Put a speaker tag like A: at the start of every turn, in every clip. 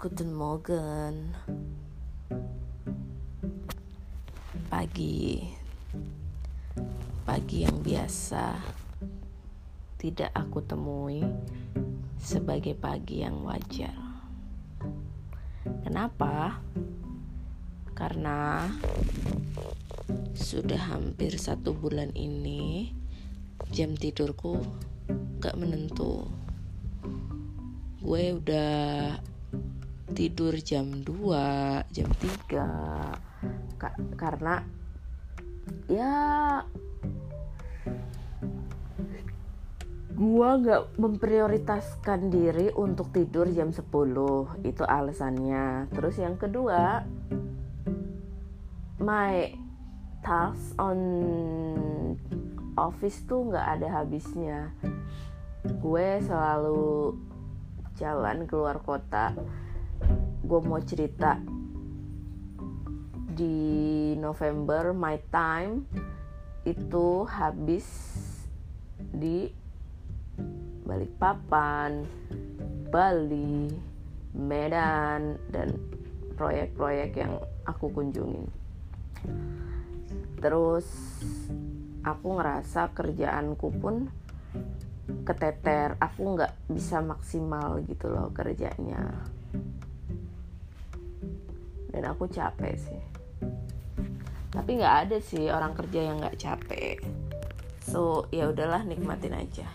A: Guten Morgen. Pagi yang biasa tidak aku temui sebagai pagi yang wajar. Kenapa? Karena sudah hampir 1 bulan ini jam tidurku gak menentu. Gue udah tidur jam 2, jam 3 karena gue gak memprioritaskan diri untuk tidur jam 10. Itu alasannya. Terus yang kedua, my task on office tuh gak ada habisnya. Gue selalu jalan keluar kota. Gue mau cerita, di November my time itu habis di Balikpapan, Bali, Medan, dan proyek-proyek yang aku kunjungin. Terus aku ngerasa kerjaanku pun keteter, aku gak bisa maksimal gitu loh kerjanya. Dan aku capek sih. Tapi gak ada sih orang kerja yang gak capek. So ya udahlah, nikmatin aja.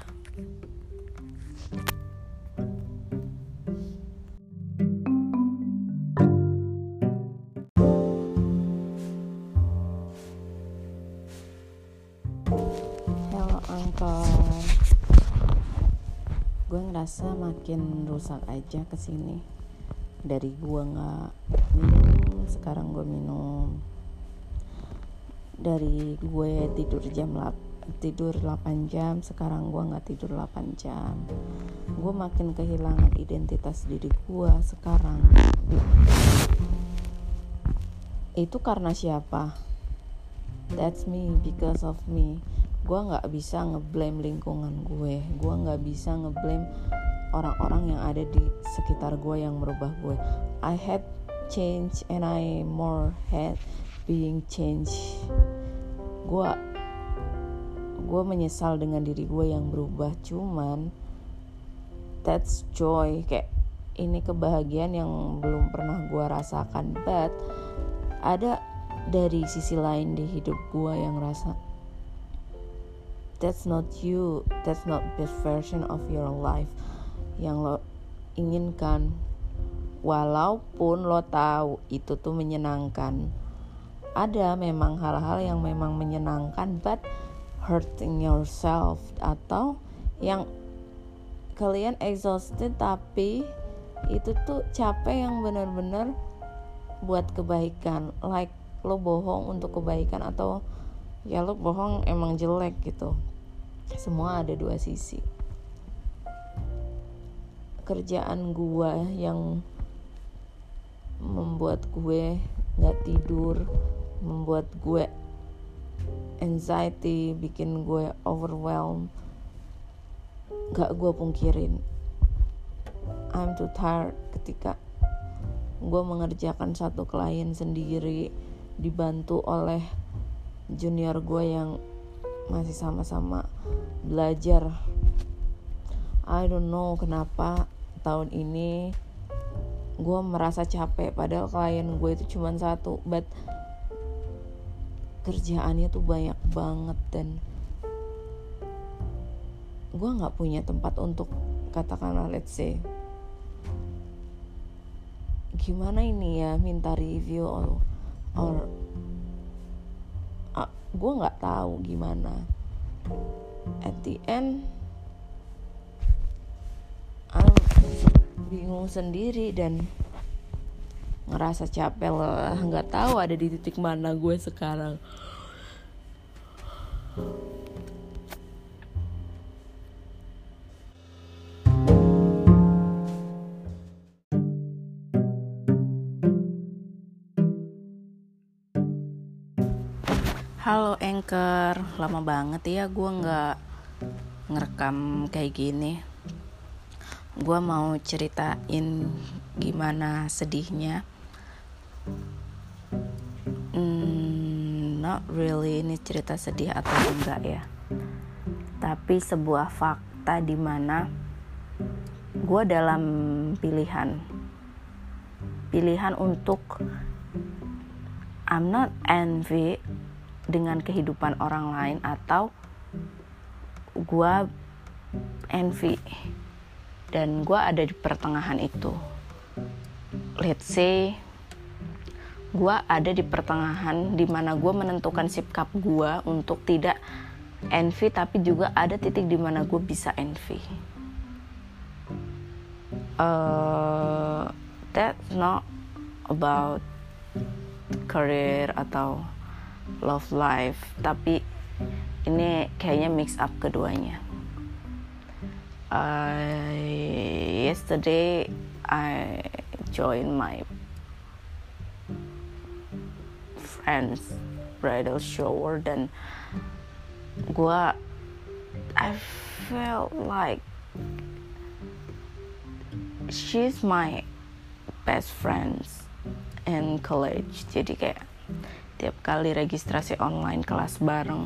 A: Hello Uncle. Gue ngerasa makin rusak aja kesini. Dari gue gak minum, sekarang gue minum. Dari gue tidur 8 jam, sekarang gue gak tidur 8 jam. Gue makin kehilangan identitas diri gue sekarang. Itu karena siapa? That's me, because of me. Gue gak bisa ngeblame lingkungan gue. Gue gak bisa ngeblame orang-orang yang ada di sekitar gue yang merubah gue. I had change and I more had being changed. Gue menyesal dengan diri gue yang berubah. Cuman that's joy, kayak ini kebahagiaan yang belum pernah gue rasakan. But ada dari sisi lain di hidup gue yang rasa that's not you, that's not best version of your life yang lo inginkan. Walaupun lo tahu itu tuh menyenangkan, ada memang hal-hal yang memang menyenangkan, but hurting yourself, atau yang kalian exhausted tapi itu tuh capek yang benar-benar buat kebaikan, like lo bohong untuk kebaikan, atau ya lo bohong emang jelek gitu. Semua ada dua sisi. Kerjaan gue yang membuat gue gak tidur, membuat gue anxiety, bikin gue overwhelmed. Gak gue pungkirin, I'm too tired ketika gue mengerjakan satu klien sendiri, dibantu oleh junior gue yang masih sama-sama belajar. I don't know kenapa tahun ini gue merasa capek, padahal klien gue itu cuma satu, but kerjaannya tuh banyak banget dan gue gak punya tempat untuk katakanlah let's say gimana ini ya, minta review or gue gak tahu gimana. At the end I'm bingung sendiri dan ngerasa capek lah, gak tahu ada di titik mana gue sekarang. Halo Anchor, lama banget ya gue gak ngerekam kayak gini. gue mau ceritain gimana sedihnya. Not really ini cerita sedih atau enggak ya, tapi sebuah fakta di mana gue dalam pilihan untuk I'm not envy dengan kehidupan orang lain atau gue envy, dan gue ada di pertengahan itu. Let's say gue ada di pertengahan di mana gue menentukan sikap gue untuk tidak envy, tapi juga ada titik di mana gue bisa envy. That's not about career atau love life, tapi ini kayaknya mix up keduanya. Yesterday I joined my friend's bridal shower dan I felt like she's my best friends in college. Jadi kayak tiap kali registrasi online kelas bareng,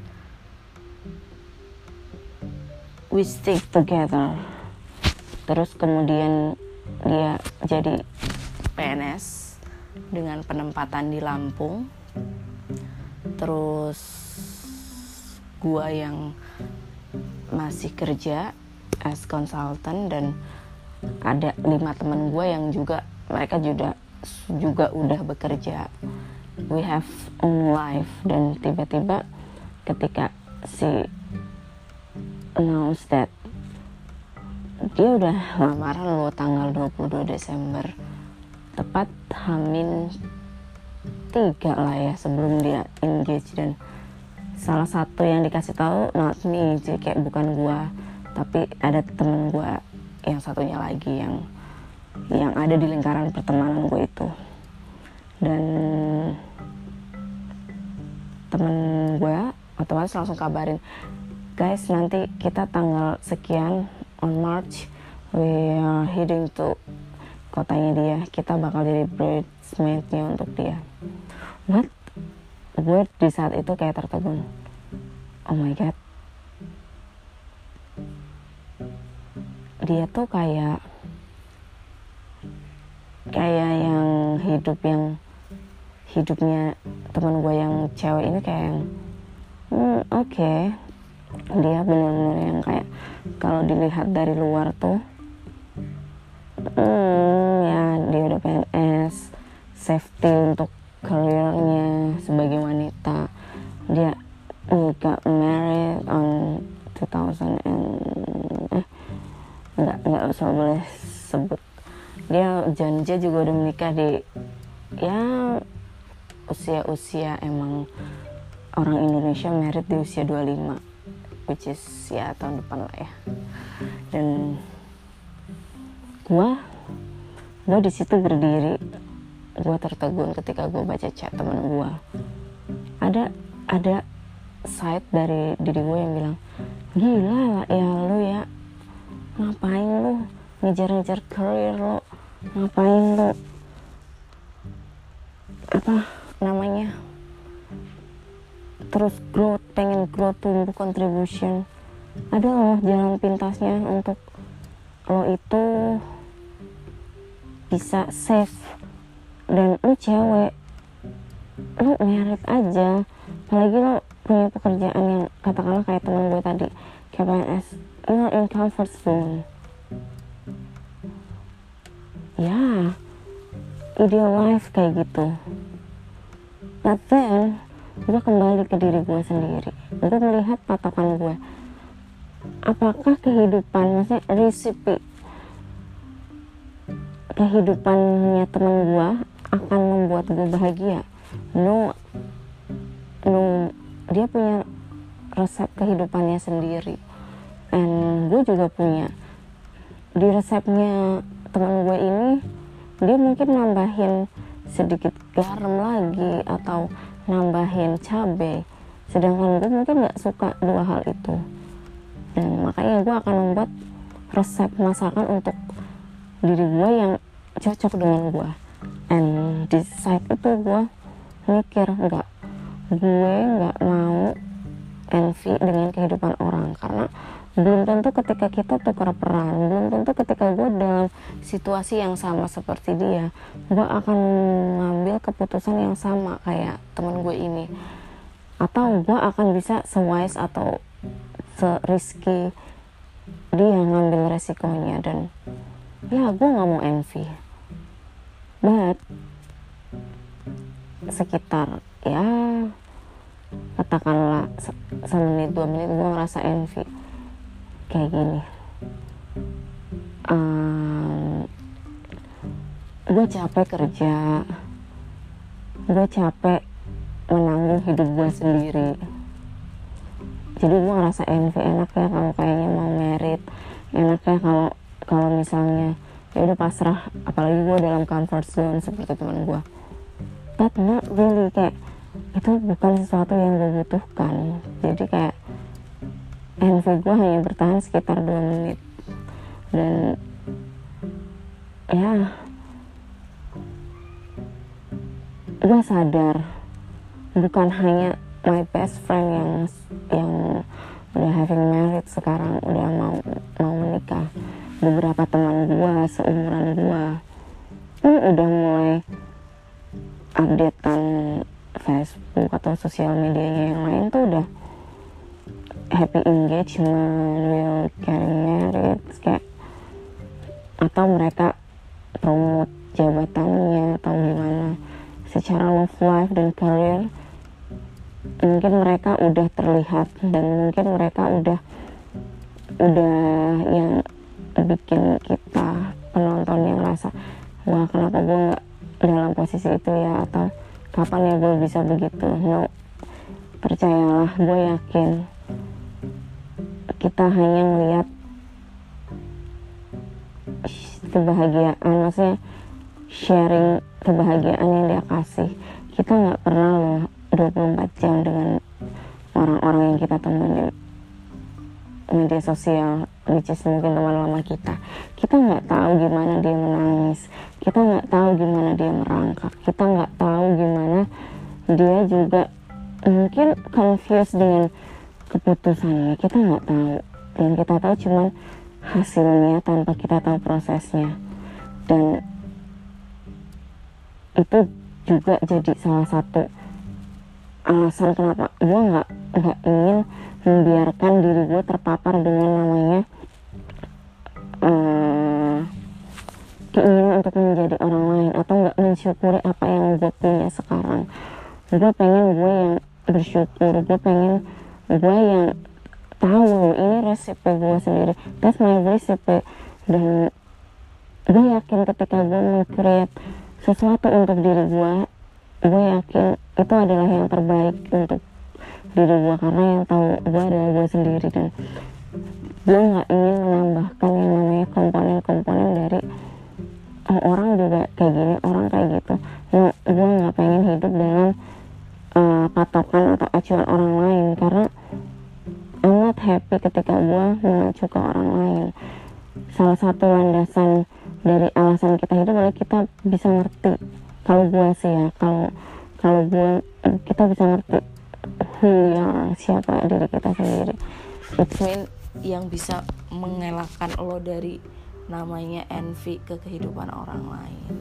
A: we stick together. Terus kemudian dia jadi PNS dengan penempatan di Lampung. Terus gua yang masih kerja as consultant, dan ada 5 teman gua yang juga mereka juga udah bekerja. We have own life. Dan tiba-tiba ketika si announce that dia udah lamaran lo tanggal 22 Desember, tepat H-3 lah ya sebelum dia engage, dan salah satu yang dikasih tahu not me, jadi kayak bukan gua, tapi ada temen gua yang satunya lagi yang ada di lingkaran pertemanan gue itu. Dan temen gue otomatis langsung kabarin, guys nanti kita tanggal sekian on March we are heading to kotanya dia, kita bakal jadi bridesmaid-nya untuk dia. What? Gue di saat itu kayak tertegun, oh my god, dia tuh kayak yang hidupnya teman gue yang cewek ini kayak yang oke. Dia benar-benar yang kayak kalau dilihat dari luar tuh ya dia udah PNS, safety untuk karirnya sebagai wanita. Dia got married on 2000 nggak usah boleh sebut. Dia janji juga udah menikah di ya usia emang orang Indonesia married di usia 25, which is ya tahun depan lah ya. Dan gue di situ berdiri, gue tertegun ketika gue baca chat temen gue. Ada side dari diri gue yang bilang, gila lah ya lu ya, ngapain lu ngejar career lu, ngapain lu terus pengen growth, tumbuh, contribution. Ada loh jalan pintasnya untuk lo itu bisa save. Dan lu cewek, lu merit aja, apalagi lo punya pekerjaan yang katakanlah kayak temen gue tadi kayak PNS, you're in comfort zone. Ya, ideal life kayak gitu. But then gue kembali ke diri gue sendiri. Gue melihat patokan gue, apakah kehidupan, maksudnya resipi kehidupannya teman gue akan membuat gue bahagia? No, dia punya resep kehidupannya sendiri, and gue juga punya. Di resepnya teman gue ini, dia mungkin nambahin sedikit garam lagi atau nambahin cabai, sedangkan gue mungkin gak suka dua hal itu. Dan makanya gue akan membuat
B: resep masakan untuk diri gue yang cocok dengan gue. And di saat itu gue mikir, gue nggak mau envy dengan kehidupan orang, karena belum tentu ketika kita tukar peran, belum tentu ketika gue dalam situasi yang sama seperti dia, gue akan mengambil keputusan yang sama kayak temen gue ini, atau gue akan bisa sewise atau se-risky dia ngambil resikonya. Dan ya gue nggak mau envy, but sekitar ya katakanlah semenit 2 menit gue ngerasa envy kayak gini. Gue capek kerja, gue capek menanggung hidup gue sendiri, jadi gue ngerasa envy. Enaknya kalau kayaknya mau merit, enaknya kalau misalnya ya udah pasrah, apalagi gue dalam comfort zone seperti teman gue. But not really, kayak itu bukan sesuatu yang gue butuhkan. Jadi kayak envy gue hanya bertahan sekitar 2 menit. Dan ya gue sadar bukan hanya my best friend yang udah having married sekarang, udah mau menikah. Beberapa teman gue seumuran gue pun udah mulai updatean Facebook atau sosial medianya yang lain tuh udah happy engagement, will getting married, kayak atau mereka promote jabatannya atau gimana. Secara love life dan career mungkin mereka udah terlihat, dan mungkin mereka udah yang bikin kita penonton yang rasa, wah kenapa gue nggak dalam posisi itu ya, atau kapan ya gue bisa begitu. No, percayalah, gue yakin kita hanya melihat kebahagiaan, maksudnya sharing kebahagiaan yang dia kasih. Kita nggak pernah loh 24 jam dengan orang-orang yang kita temui di media sosial, which is mungkin teman lama kita. Kita nggak tahu gimana dia menangis, kita nggak tahu gimana dia merangkak, kita nggak tahu gimana dia juga mungkin confused dengan keputusannya. Kita nggak tahu, dan kita tahu cuman hasilnya tanpa kita tahu prosesnya. Dan itu juga jadi salah satu alasan kenapa gue nggak ingin membiarkan diri gue terpapar dengan namanya keinginan untuk menjadi orang lain, atau nggak mensyukuri apa yang gue punya sekarang. Gue pengen gue yang bersyukur, gue pengen gue yang tahu ini resep gue sendiri, that's my recipe. Dan gue yakin ketika gue meng-create sesuatu untuk diri gue yakin itu adalah yang terbaik untuk diri gue, karena yang tahu gue adalah gue sendiri. Dan gue nggak ingin menambahkan yang namanya komponen-komponen dari orang juga kayak gini, orang kayak gitu. No, gue nggak pengen hidup dengan patokan atau acuan orang lain, karena I'm not happy ketika gue mengacu ke orang lain. Salah satu landasan dari alasan kita hidup adalah kita bisa ngerti, kalau gue sih ya, kalau gue, kita bisa ngerti who we are, siapa diri kita sendiri.
A: It's mean yang bisa mengelakkan lo dari namanya envy ke kehidupan orang lain.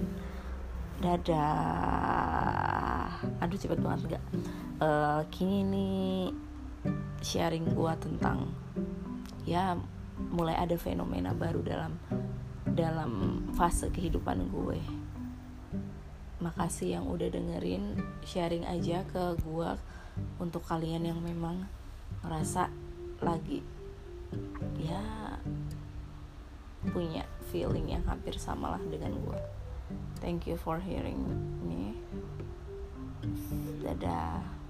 A: Dadah. Aduh cepet banget gak? Kini nih sharing gue tentang ya mulai ada fenomena baru dalam fase kehidupan gue. Makasih yang udah dengerin, sharing aja ke gue untuk kalian yang memang ngerasa lagi ya punya feeling yang hampir samalah dengan gue. Thank you for hearing me. Dadah.